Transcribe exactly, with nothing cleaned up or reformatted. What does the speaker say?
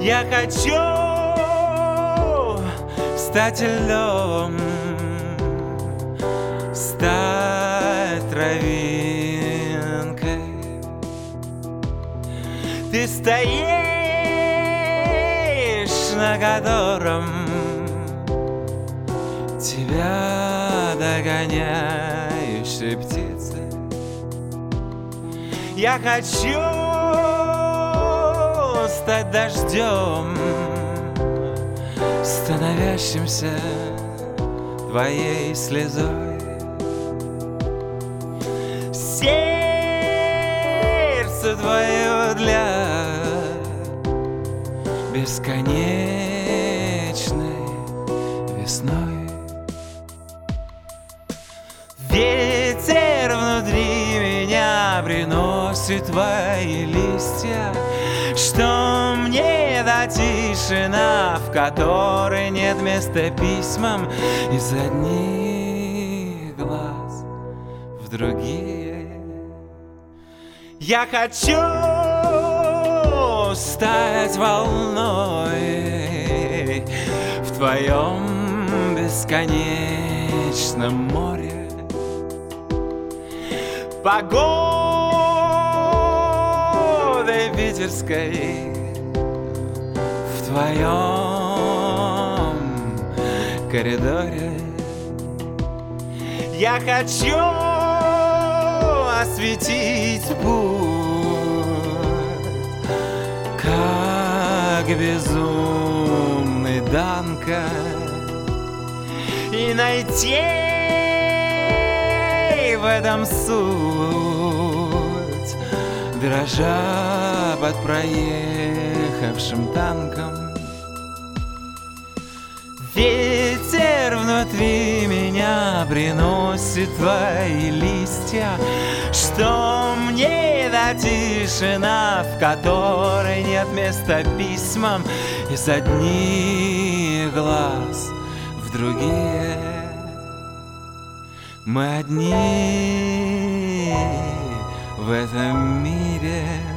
Я хочу стать льдом, стать травинкой. Ты стоишь на котором тебя догоняющей птицы. Я хочу стать дождем, становящимся твоей слезой. Сердце твое для бесконечной весной. Ветер внутри меня приносит твои листья, что мне до тишина, в которой нет места письмам, из одних глаз в другие. Я хочу стать волной в твоем бесконечном море. Погодой питерской в твоем коридоре. Я хочу осветить путь, как безумный Данка, и найти в этом суть, дрожа под проехавшим танком. Ветер внутри меня приносит твои листья, что мне до тишина, в которой нет места письмам, из одних глаз в другие. Мы одни в этом мире.